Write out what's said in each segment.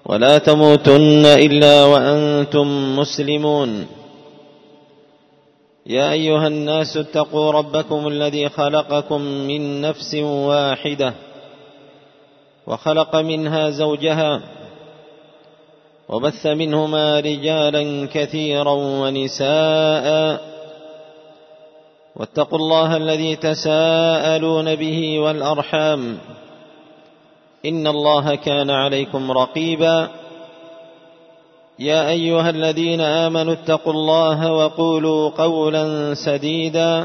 ولا تموتن إلا وأنتم مسلمون. يا أيها الناس اتقوا ربكم الذي خلقكم من نفس واحدة وخلق منها زوجها وبث منهما رجالا كثيرا ونساء واتقوا الله الذي تساءلون به والأرحام إن الله كان عليكم رقيبا. يا أيها الذين آمنوا اتقوا الله وقولوا قولا سديدا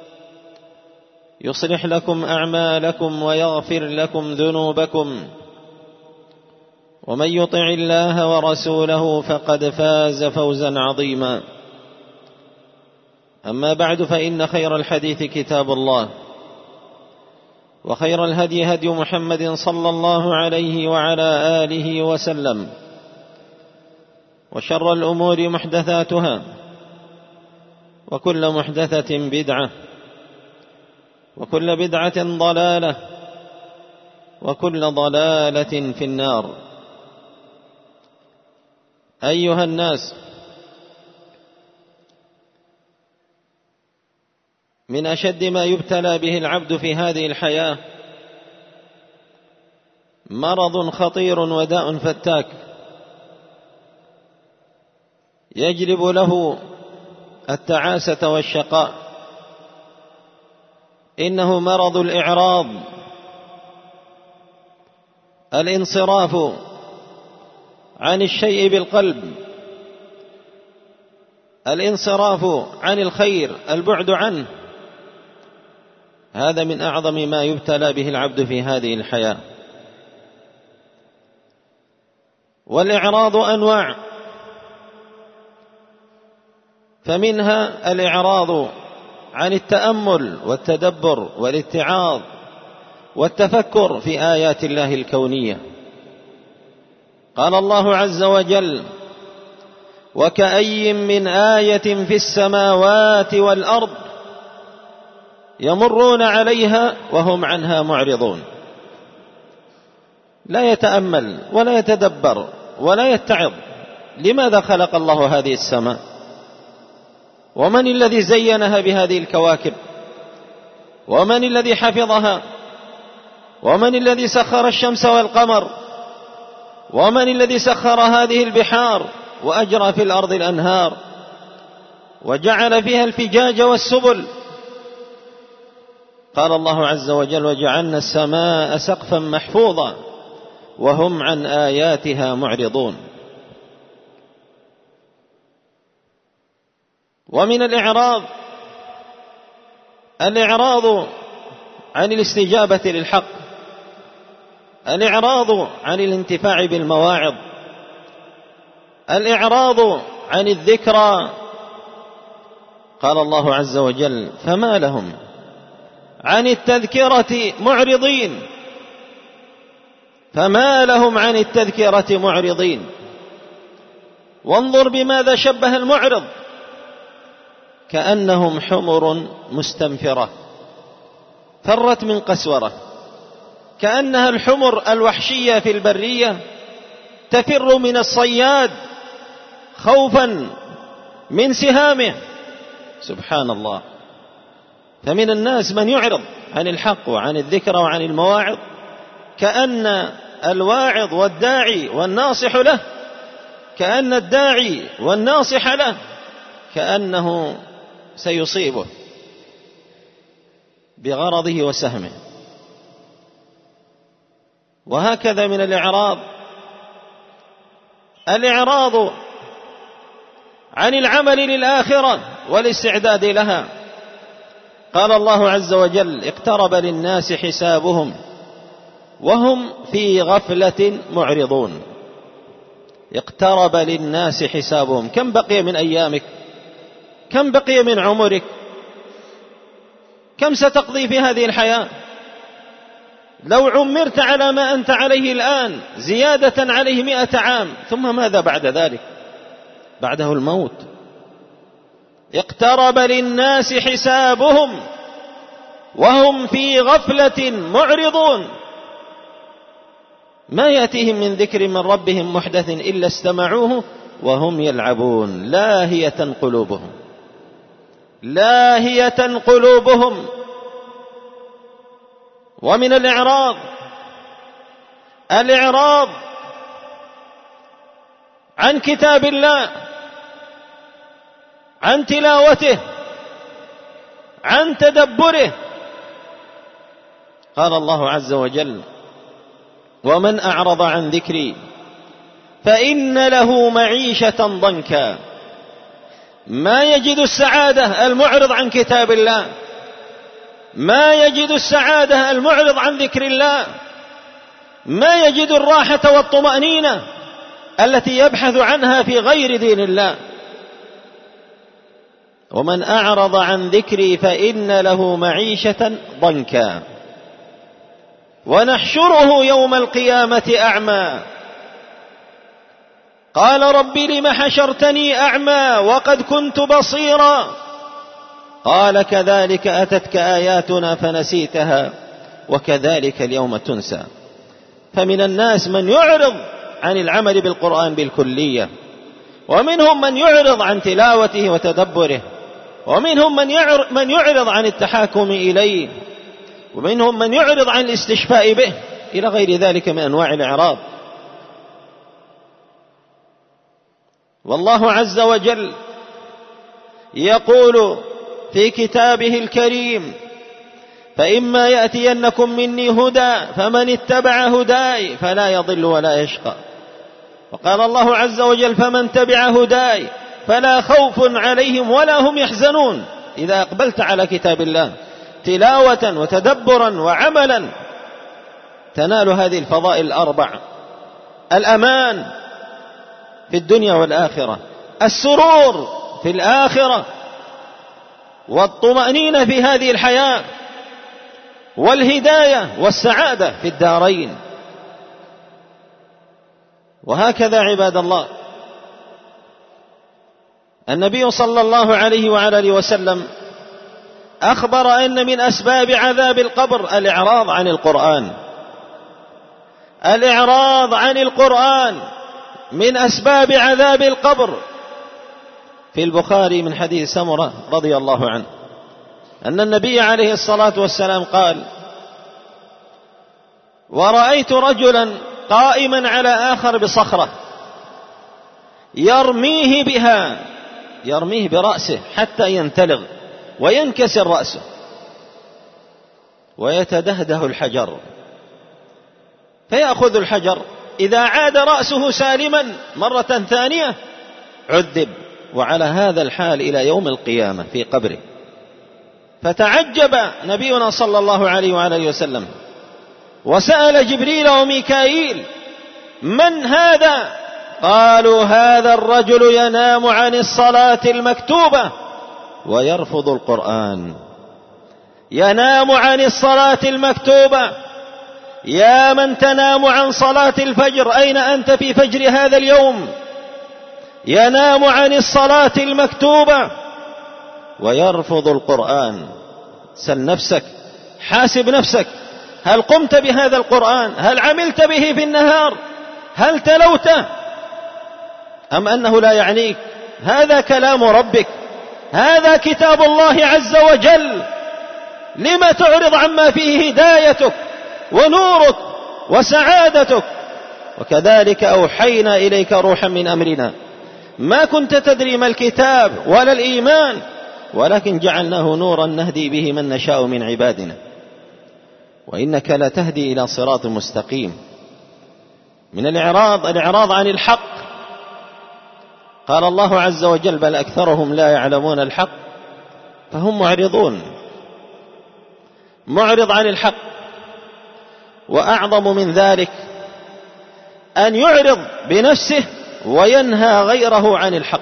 يصلح لكم أعمالكم ويغفر لكم ذنوبكم، ومن يطع الله ورسوله فقد فاز فوزا عظيما. أما بعد، فإن خير الحديث كتاب الله، وخير الهدي هدي محمد صلى الله عليه وعلى آله وسلم، وشر الأمور محدثاتها، وكل محدثة بدعة، وكل بدعة ضلالة، وكل ضلالة في النار. أيها الناس، من أشد ما يبتلى به العبد في هذه الحياة مرض خطير وداء فتاك يجلب له التعاسة والشقاء. إنه مرض الإعراض، الانصراف عن الشيء بالقلب، الانصراف عن الخير، البعد عنه. هذا من أعظم ما يبتلى به العبد في هذه الحياة. والإعراض أنواع، فمنها الإعراض عن التأمل والتدبر والاتعاظ والتفكر في آيات الله الكونية. قال الله عز وجل: وكأي من آية في السماوات والأرض يمرون عليها وهم عنها معرضون. لا يتأمل ولا يتدبر ولا يتعظ. لماذا خلق الله هذه السماء؟ ومن الذي زينها بهذه الكواكب؟ ومن الذي حفظها؟ ومن الذي سخر الشمس والقمر؟ ومن الذي سخر هذه البحار وأجرى في الأرض الأنهار وجعل فيها الفجاج والسبل؟ قال الله عز وجل: وجعلنا السماء سقفا محفوظا وهم عن آياتها معرضون. ومن الإعراض عن الاستجابة للحق، الإعراض عن الانتفاع بالمواعظ، الإعراض عن الذكرى. قال الله عز وجل: فما لهم عن التذكرة معرضين. فما لهم عن التذكرة معرضين. وانظر بماذا شبه المعرض: كأنهم حمر مستنفرة فرت من قسورة. كأنها الحمر الوحشية في البرية تفر من الصياد خوفا من سهامه. سبحان الله. فمن الناس من يعرض عن الحق وعن الذكر وعن المواعظ، كأن الواعظ والداعي والناصح له، كأن الداعي والناصح له كأنه سيصيبه بغرضه وسهمه. وهكذا من الإعراض عن العمل للآخرة والاستعداد لها. قال الله عز وجل: اقترب للناس حسابهم وهم في غفلة معرضون. اقترب للناس حسابهم. كم بقي من أيامك؟ كم بقي من عمرك؟ كم ستقضي في هذه الحياة؟ لو عمرت على ما أنت عليه الآن زيادة عليه 100 عام، ثم ماذا بعد ذلك؟ بعده الموت. اقترب للناس حسابهم وهم في غفلة معرضون. ما يأتيهم من ذكر من ربهم محدث إلا استمعوه وهم يلعبون لاهية قلوبهم، لاهية قلوبهم. ومن الإعراض عن كتاب الله، عن تلاوته، عن تدبره. قال الله عز وجل: ومن أعرض عن ذكري فإن له معيشة ضنكا. ما يجد السعادة المعرض عن كتاب الله، ما يجد السعادة المعرض عن ذكر الله، ما يجد الراحة والطمأنينة التي يبحث عنها في غير دين الله. ومن أعرض عن ذكري فإن له معيشة ضنكا ونحشره يوم القيامة أعمى. قال: رب لم حشرتني أعمى وقد كنت بصيرا. قال: كذلك أتتك آياتنا فنسيتها وكذلك اليوم تنسى. فمن الناس من يعرض عن العمل بالقرآن بالكلية، ومنهم من يعرض عن تلاوته وتدبره، ومنهم من يعرض عن التحاكم إليه، ومنهم من يعرض عن الاستشفاء به، إلى غير ذلك من أنواع الإعراض. والله عز وجل يقول في كتابه الكريم: فإما يأتينكم مني هدى فمن اتبع هداي فلا يضل ولا يشقى. وقال الله عز وجل: فمن تبع هداي فلا خوف عليهم ولا هم يحزنون. إذا أقبلت على كتاب الله تلاوة وتدبرا وعملا تنال هذه الفضائل الأربع: الأمان في الدنيا والآخرة، السرور في الآخرة، والطمأنينة في هذه الحياة، والهداية والسعادة في الدارين. وهكذا عباد الله، النبي صلى الله عليه وعلى آله وسلم أخبر أن من أسباب عذاب القبر الإعراض عن القرآن. الإعراض عن القرآن من أسباب عذاب القبر. في البخاري من حديث سمرة رضي الله عنه أن النبي عليه الصلاة والسلام قال: ورأيت رجلا قائما على آخر بصخرة يرميه بها، يرميه برأسه حتى ينتلغ وينكسر رأسه، ويتدهده الحجر، فيأخذ الحجر، إذا عاد رأسه سالما مرة ثانية عذب، وعلى هذا الحال إلى يوم القيامة في قبره. فتعجب نبينا صلى الله عليه وآله وسلم وسأل جبريل وميكائيل: من هذا؟ قالوا: هذا الرجل ينام عن الصلاة المكتوبة ويرفض القرآن. ينام عن الصلاة المكتوبة. يا من تنام عن صلاة الفجر، أين أنت في فجر هذا اليوم؟ ينام عن الصلاة المكتوبة ويرفض القرآن. سل نفسك، حاسب نفسك، هل قمت بهذا القرآن؟ هل عملت به في النهار؟ هل تلوته؟ أم أنه لا يعنيك؟ هذا كلام ربك، هذا كتاب الله عز وجل. لما تعرض عما فيه هدايتك ونورك وسعادتك؟ وكذلك أوحينا إليك روحا من أمرنا ما كنت تدري ما الكتاب ولا الإيمان، ولكن جعلناه نورا نهدي به من نشاء من عبادنا، وإنك لتهدي إلى صراط مستقيم. من الإعراض عن الحق. قال الله عز وجل: بل أكثرهم لا يعلمون الحق فهم معرضون. معرض عن الحق. وأعظم من ذلك أن يعرض بنفسه وينهى غيره عن الحق.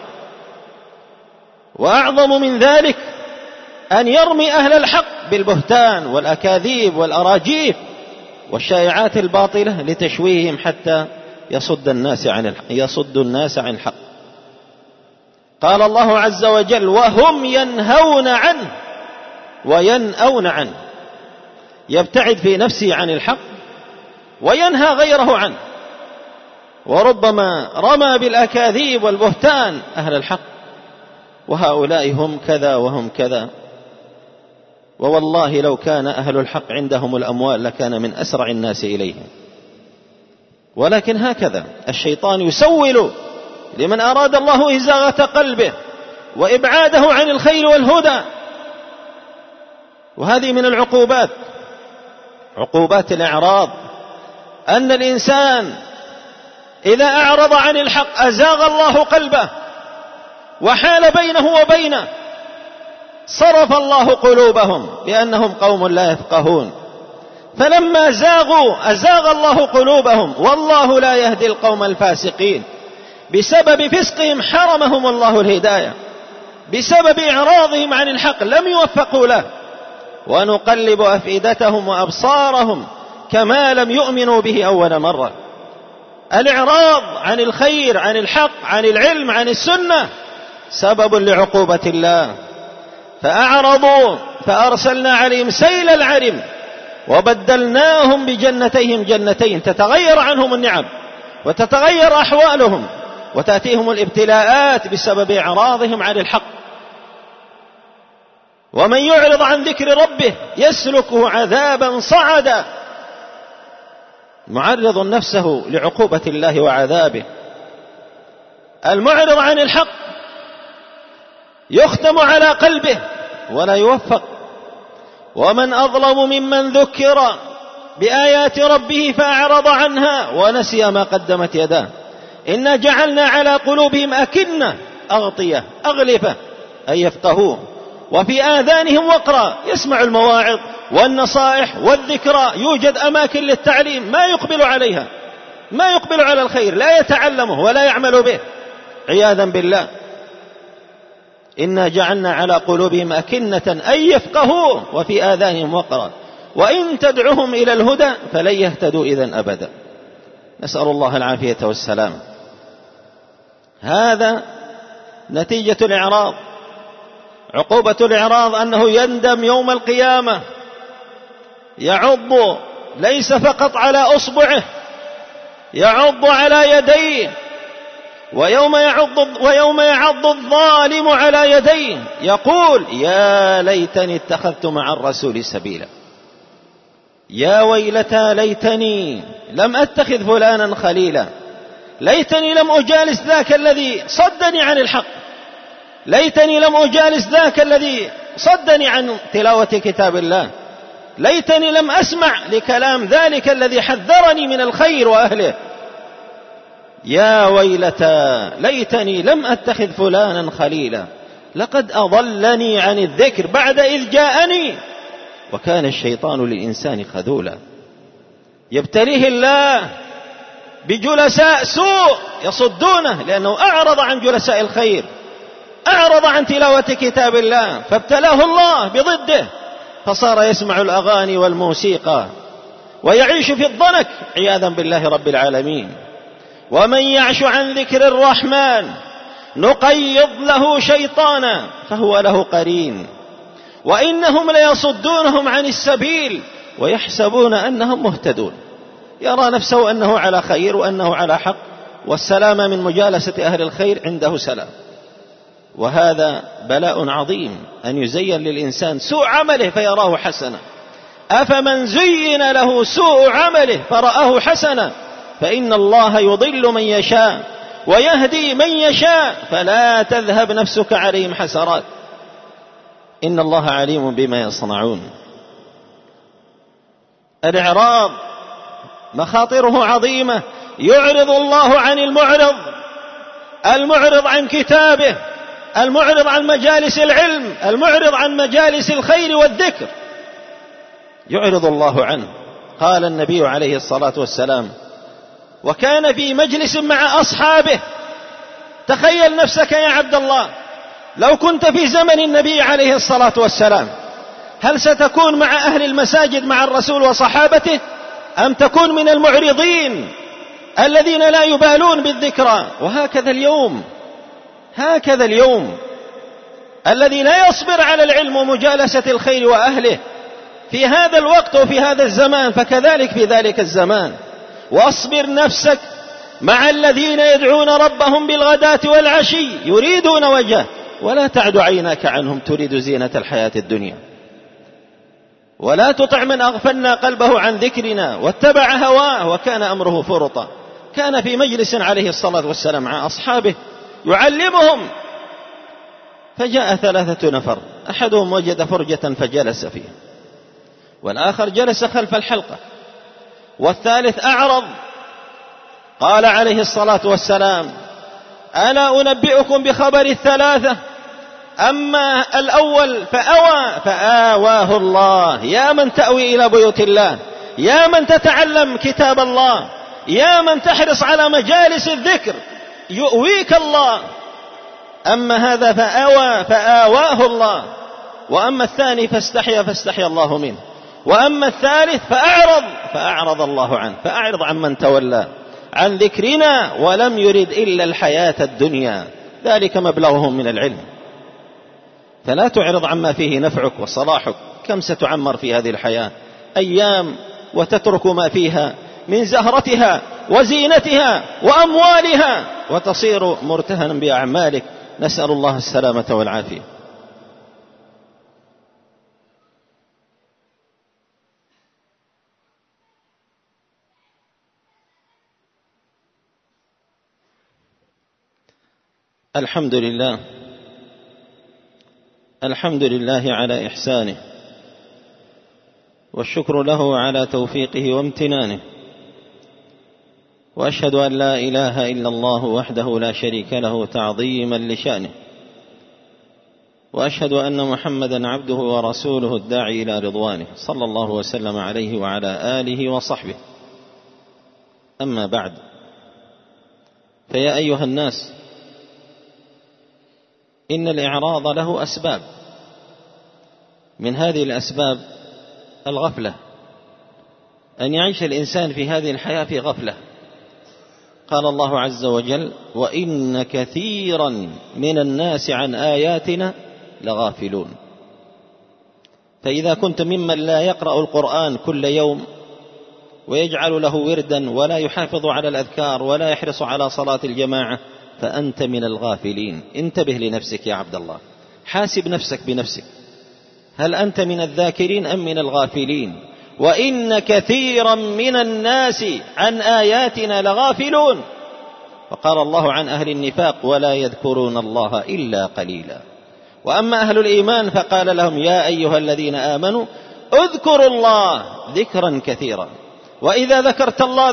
وأعظم من ذلك أن يرمي أهل الحق بالبهتان والأكاذيب والأراجيف والشائعات الباطلة لتشويههم حتى يصد الناس عن الحق. قال الله عز وجل: وهم ينهون عنه وينأون عنه. يبتعد في نفسه عن الحق وينهى غيره عنه، وربما رمى بالأكاذيب والبهتان أهل الحق، وهؤلاء هم كذا وهم كذا. ووالله لو كان أهل الحق عندهم الأموال لكان من أسرع الناس إليهم، ولكن هكذا الشيطان يسول لمن أراد الله إزاغة قلبه وإبعاده عن الخير والهدى. وهذه من العقوبات، عقوبات الإعراض، أن الإنسان إذا أعرض عن الحق أزاغ الله قلبه وحال بينه وبينه، صرف الله قلوبهم بأنهم قوم لا يفقهون، فلما زاغوا أزاغ الله قلوبهم، والله لا يهدي القوم الفاسقين. بسبب فسقهم حرمهم الله الهداية، بسبب إعراضهم عن الحق لم يوفقوا له. ونقلب أفئدتهم وأبصارهم كما لم يؤمنوا به أول مرة. الإعراض عن الخير، عن الحق، عن العلم، عن السنة سبب لعقوبة الله. فأعرضوا فأرسلنا عليهم سيل العرم وبدلناهم بجنتيهم جنتين تتغير عنهم النعم وتتغير أحوالهم وتأتيهم الابتلاءات بسبب إعراضهم عن الحق. ومن يعرض عن ذكر ربه يسلكه عذابا صعدا، معرض نفسه لعقوبة الله وعذابه. المعرض عن الحق يختم على قلبه ولا يوفق. ومن أظلم ممن ذكر بآيات ربه فأعرض عنها ونسي ما قدمت يداه. إنا جعلنا على قلوبهم أكنة، أغطية، أغلفة، أن يفقهوه، وفي آذانهم وقرا، يسمع المواعظ والنصائح والذكرى، يوجد أماكن للتعليم ما يقبل عليها، ما يقبل على الخير، لا يتعلمه ولا يعمل به عياذا بالله. إنا جعلنا على قلوبهم أكنة أن يفقهوه وفي آذانهم وقرا وإن تدعهم إلى الهدى فلن يهتدوا إذن أبدا. نسأل الله العافية والسلام. هذا نتيجة الإعراض. عقوبة الإعراض أنه يندم يوم القيامة، يعض ليس فقط على أصبعه، يعض على يديه. ويوم يعض الظالم على يديه يقول يا ليتني اتخذت مع الرسول سبيلا، يا ويلتى ليتني لم أتخذ فلانا خليلا، ليتني لم أجالس ذاك الذي صدني عن الحق، ليتني لم أجالس ذاك الذي صدني عن تلاوة كتاب الله، ليتني لم أسمع لكلام ذلك الذي حذرني من الخير وأهله. يا ويلتى ليتني لم أتخذ فلانا خليلا لقد أضلني عن الذكر بعد إذ جاءني وكان الشيطان للإنسان خذولا. يبتليه الله بجلساء سوء يصدونه لأنه أعرض عن جلساء الخير، أعرض عن تلاوة كتاب الله، فابتلاه الله بضده، فصار يسمع الأغاني والموسيقى ويعيش في الضنك عياذا بالله رب العالمين. ومن يعش عن ذكر الرحمن نقيض له شيطانا فهو له قرين وإنهم ليصدونهم عن السبيل ويحسبون أنهم مهتدون. يرى نفسه أنه على خير وأنه على حق، والسلام من مجالسة أهل الخير عنده سلام. وهذا بلاء عظيم أن يزين للإنسان سوء عمله فيراه حسنا. أفمن زين له سوء عمله فرآه حسنا فإن الله يضل من يشاء ويهدي من يشاء فلا تذهب نفسك عليهم حسرات إن الله عليم بما يصنعون. الإعراض مخاطره عظيمة. يعرض الله عن المعرض عن كتابه، المعرض عن مجالس العلم، المعرض عن مجالس الخير والذكر، يعرض الله عنه. قال النبي عليه الصلاة والسلام وكان في مجلس مع أصحابه، تخيل نفسك يا عبد الله لو كنت في زمن النبي عليه الصلاة والسلام، هل ستكون مع أهل المساجد مع الرسول وصحابته أم تكون من المعرضين الذين لا يبالون بالذكرى؟ وهكذا اليوم، هكذا اليوم الذي لا يصبر على العلم ومجالسة الخير وأهله في هذا الوقت وفي هذا الزمان فكذلك في ذلك الزمان. واصبر نفسك مع الذين يدعون ربهم بالغداة والعشي يريدون وجهه ولا تعد عيناك عنهم تريد زينة الحياة الدنيا. ولا تطع من أغفلنا قلبه عن ذكرنا واتبع هواه وكان أمره فرطا. كان في مجلس عليه الصلاة والسلام مع أصحابه يعلمهم، فجاء 3 نفر، أحدهم وجد فرجة فجلس فيها، والآخر جلس خلف الحلقة، والثالث أعرض. قال عليه الصلاة والسلام: ألا أنبئكم بخبر 3؟ أما الأول فأوى فآواه الله. يا من تأوي إلى بيوت الله، يا من تتعلم كتاب الله، يا من تحرص على مجالس الذكر، يؤويك الله. أما هذا فأوى فآواه الله، وأما الثاني فاستحيا الله منه، وأما الثالث فأعرض الله عنه. فأعرض عن من تولى عن ذكرنا ولم يرد إلا الحياة الدنيا، ذلك مبلغهم من العلم. فلا تعرض عما فيه نفعك وصلاحك. كم ستعمر في هذه الحياة أيام وتترك ما فيها من زهرتها وزينتها وأموالها وتصير مرتهنا بأعمالك. نسأل الله السلامة والعافية. الحمد لله على إحسانه، والشكر له على توفيقه وامتنانه، وأشهد أن لا إله إلا الله وحده لا شريك له تعظيما لشأنه، وأشهد أن محمدا عبده ورسوله الداعي إلى رضوانه، صلى الله وسلم عليه وعلى آله وصحبه. أما بعد، فيا أيها الناس، إن الإعراض له أسباب، من هذه الأسباب الغفلة، أن يعيش الإنسان في هذه الحياة في غفلة. قال الله عز وجل: وإن كثيرا من الناس عن آياتنا لغافلون. فإذا كنت ممن لا يقرأ القرآن كل يوم ويجعل له وردا ولا يحافظ على الأذكار ولا يحرص على صلاة الجماعة، فأنت من الغافلين. انتبه لنفسك يا عبد الله، حاسب نفسك بنفسك، هل أنت من الذاكرين أم من الغافلين؟ وإن كثيرا من الناس عن آياتنا لغافلون. وقال الله عن أهل النفاق: ولا يذكرون الله إلا قليلا. وأما أهل الإيمان فقال لهم: يا أيها الذين آمنوا اذكروا الله ذكرا كثيرا. وإذا ذكرت الله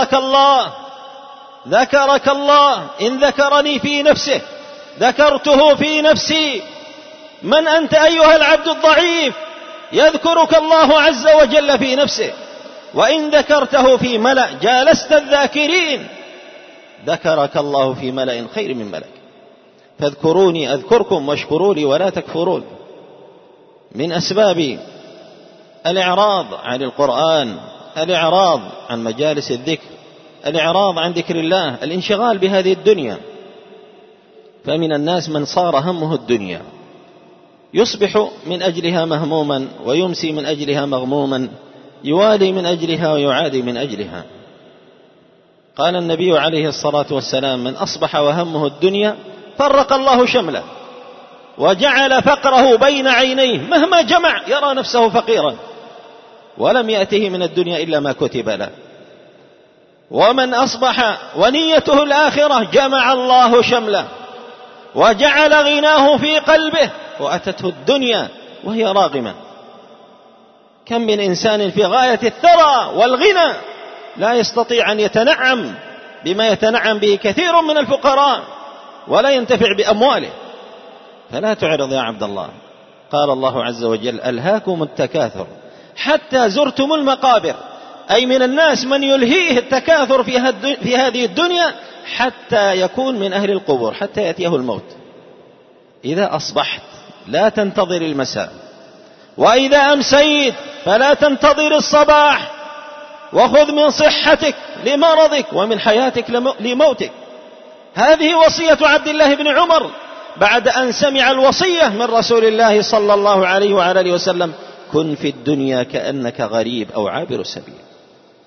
ذكرك الله. إن ذكرني في نفسه ذكرته في نفسي. من أنت أيها العبد الضعيف؟ يذكرك الله عز وجل في نفسه. وإن ذكرته في ملأ جالست الذاكرين ذكرك الله في ملأ خير من ملك. فاذكروني أذكركم واشكروا لي ولا تكفرون. من أسباب الإعراض عن القرآن الإعراض عن مجالس الذكر، الإعراض عن ذكر الله، الانشغال بهذه الدنيا. فمن الناس من صار همه الدنيا، يصبح من أجلها مهموما ويمسي من أجلها مغموما، يوالي من أجلها ويعادي من أجلها. قال النبي عليه الصلاة والسلام: من أصبح وهمه الدنيا فرق الله شمله وجعل فقره بين عينيه، مهما جمع يرى نفسه فقيرا ولم يأته من الدنيا إلا ما كتب له. ومن أصبح ونيته الآخرة جمع الله شمله وجعل غناه في قلبه وأتته الدنيا وهي راغمة. كم من إنسان في غاية الثرى والغنى لا يستطيع أن يتنعم بما يتنعم به كثير من الفقراء ولا ينتفع بأمواله. فلا تعرض يا عبد الله. قال الله عز وجل: ألهاكم التكاثر حتى زرتم المقابر. أي من الناس من يلهيه التكاثر في هذه الدنيا حتى يكون من أهل القبور، حتى يأتيه الموت. إذا أصبحت لا تنتظر المساء، وإذا أمسيت فلا تنتظر الصباح. وخذ من صحتك لمرضك ومن حياتك لموتك. هذه وصية عبد الله بن عمر بعد أن سمع الوصية من رسول الله صلى الله عليه وعلى آله وسلم: كن في الدنيا كأنك غريب أو عابر سبيل.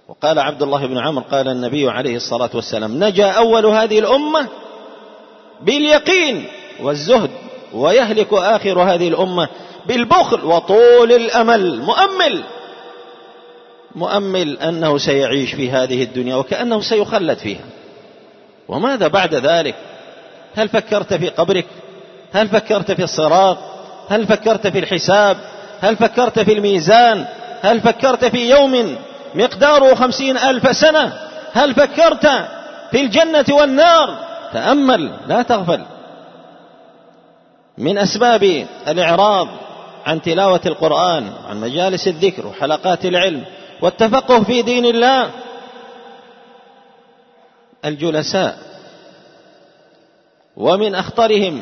وقال عبد الله بن عمرو قال النبي عليه الصلاة والسلام: نجا أول هذه الأمة باليقين والزهد، ويهلك آخر هذه الأمة بالبخل وطول الأمل. مؤمل أنه سيعيش في هذه الدنيا وكأنه سيخلد فيها، وماذا بعد ذلك؟ هل فكرت في قبرك؟ هل فكرت في الصراط؟ هل فكرت في الحساب؟ هل فكرت في الميزان؟ هل فكرت في يوم مقداره 50,000 سنة؟ هل فكرت في الجنة والنار؟ تأمل، لا تغفل. من أسباب الإعراض عن تلاوة القرآن، عن مجالس الذكر وحلقات العلم والتفقه في دين الله، الجلساء، ومن أخطرهم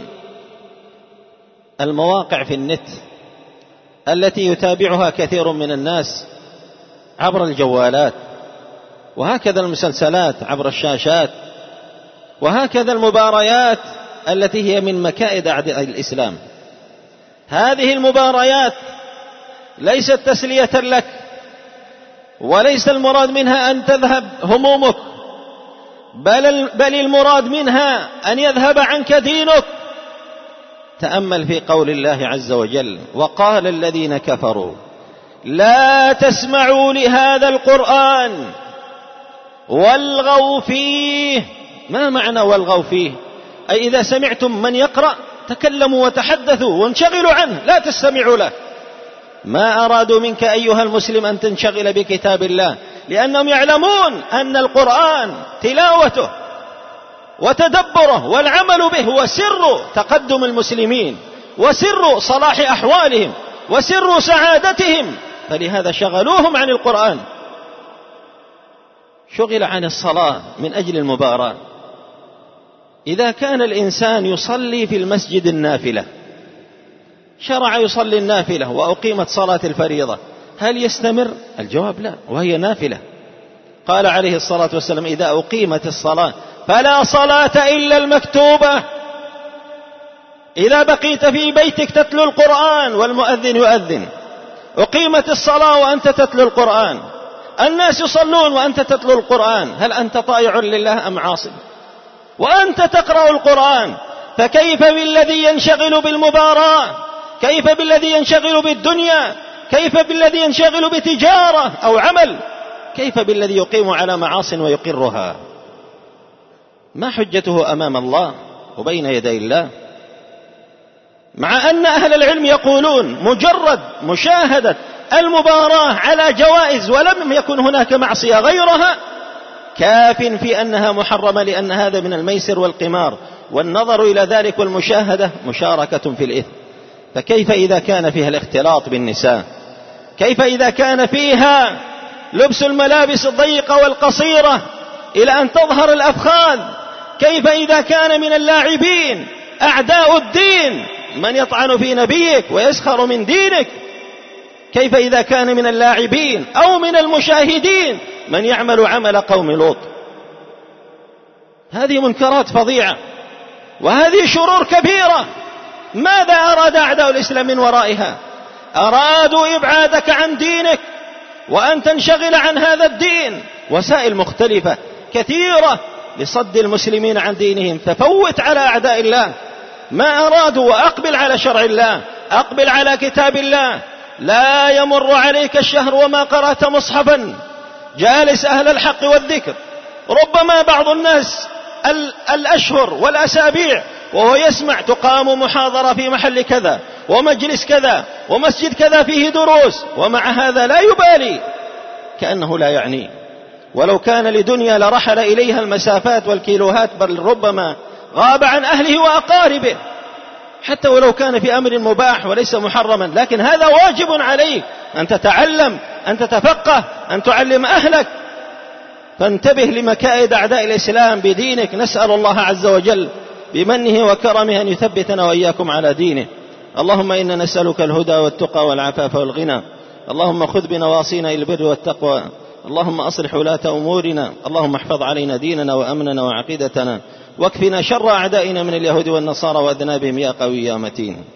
المواقع في النت التي يتابعها كثير من الناس عبر الجوالات، وهكذا المسلسلات عبر الشاشات، وهكذا المباريات التي هي من مكائد أعداء الإسلام. هذه المباريات ليست تسلية لك، وليس المراد منها أن تذهب همومك، بل المراد منها أن يذهب عنك دينك. تأمل في قول الله عز وجل: وقال الذين كفروا لا تسمعوا لهذا القرآن والغوا فيه. ما معنى والغوا فيه؟ أي إذا سمعتم من يقرأ تكلموا وتحدثوا وانشغلوا عنه، لا تستمعوا له. ما أرادوا منك أيها المسلم أن تنشغل بكتاب الله، لأنهم يعلمون أن القرآن تلاوته وتدبره والعمل به هو سر تقدم المسلمين، وسر صلاح أحوالهم، وسر سعادتهم، فلهذا شغلوهم عن القرآن. شغل عن الصلاة من أجل المباراة. إذا كان الإنسان يصلي في المسجد النافلة، شرع يصلي النافلة وأقيمت صلاة الفريضة، هل يستمر؟ الجواب لا، وهي نافلة. قال عليه الصلاة والسلام: إذا أقيمت الصلاة فلا صلاة إلا المكتوبة. إذا بقيت في بيتك تتلو القرآن والمؤذن يؤذن، أقيمت الصلاة وأنت تتلو القرآن، الناس يصلون وأنت تتلو القرآن، هل أنت طائع لله أم عاصم؟ وأنت تقرأ القرآن، فكيف بالذي ينشغل بالمباراة؟ كيف بالذي ينشغل بالدنيا؟ كيف بالذي ينشغل بتجارة أو عمل؟ كيف بالذي يقيم على معاصٍ ويقرها؟ ما حجته أمام الله وبين يدي الله؟ مع أن أهل العلم يقولون مجرد مشاهدة المباراة على جوائز ولم يكن هناك معصية غيرها كاف في أنها محرمة، لأن هذا من الميسر والقمار، والنظر إلى ذلك والمشاهدة مشاركة في الإثم. فكيف إذا كان فيها الاختلاط بالنساء؟ كيف إذا كان فيها لبس الملابس الضيقة والقصيرة إلى أن تظهر الأفخاذ؟ كيف إذا كان من اللاعبين أعداء الدين من يطعن في نبيك ويسخر من دينك؟ كيف إذا كان من اللاعبين أو من المشاهدين من يعمل عمل قوم لوط؟ هذه منكرات فظيعة، وهذه شرور كبيرة. ماذا أراد أعداء الإسلام من ورائها؟ أرادوا إبعادك عن دينك وأن تنشغل عن هذا الدين. وسائل مختلفة كثيرة لصد المسلمين عن دينهم، ففوت على أعداء الله ما أرادوا، وأقبل على شرع الله، أقبل على كتاب الله. لا يمر عليك الشهر وما قرأت مصحفا جالس أهل الحق والذكر. ربما بعض الناس الأشهر والأسابيع وهو يسمع تقام محاضرة في محل كذا ومجلس كذا ومسجد كذا فيه دروس، ومع هذا لا يبالي كأنه لا يعني. ولو كان لدنيا لرحل إليها المسافات والكيلوهات، بل ربما غاب عن أهله وأقاربه، حتى ولو كان في أمر مباح وليس محرما. لكن هذا واجب عليك أن تتعلم، أن تتفقه، أن تعلم أهلك. فانتبه لمكائد أعداء الإسلام بدينك. نسأل الله عز وجل بمنه وكرمه أن يثبتنا وإياكم على دينه. اللهم إنا نسألك الهدى والتقى والعفاف والغنى. اللهم خذ بنواصينا إلى البر والتقوى. اللهم أصلح ولاة أمورنا. اللهم احفظ علينا ديننا وأمننا وعقيدتنا، واكفنا شر أعدائنا من اليهود والنصارى وأذنابهم يا قوي يا متين.